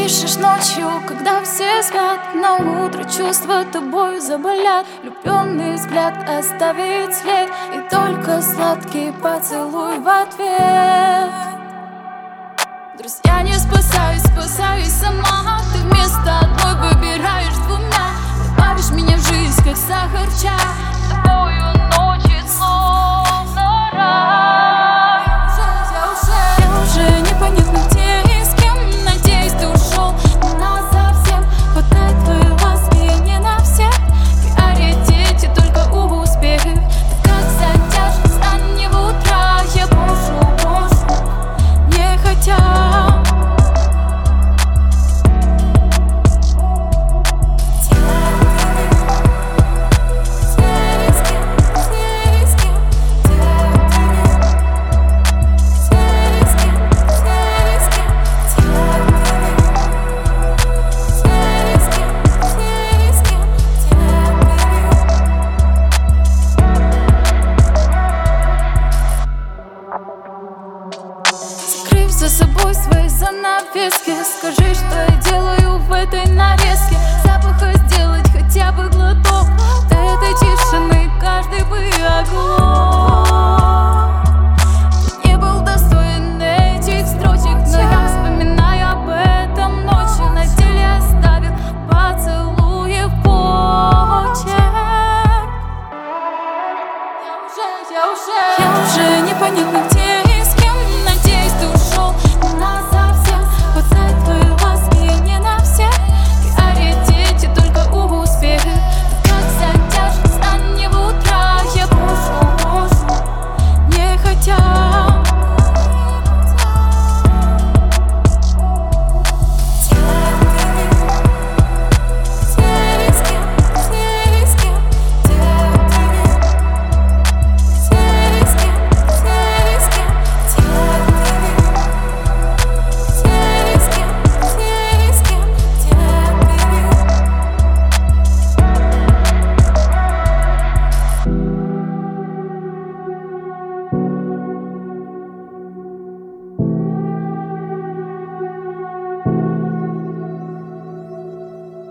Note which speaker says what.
Speaker 1: пишешь ночью, когда все спят. На утро чувства тобою заболят. Влюбленный взгляд оставит след, и только сладкий поцелуй в ответ. Друзья, не спасаюсь, спасаюсь сама. Ты вместо одной выбираешь двумя. Добавишь меня в жизнь, как сахар в чай. С тобою ночи словно рай. Я уже непонятно где и с кем. Надеюсь, ты ушел не насовсем. Хватает твоей ласки не на всех. В приоритете только успех. Ты как затяжешь раннего утра. Я брошу, не хотя. За собой свои занавески. Скажи, что я делаю в этой нарезке. Запаха сделать хотя бы глоток. До этой тишины каждый бы оглох. Ты не был достоин этих строчек, но я вспоминаю об этом ночью. На теле оставил поцелуи в почерк. Я уже непонятно где.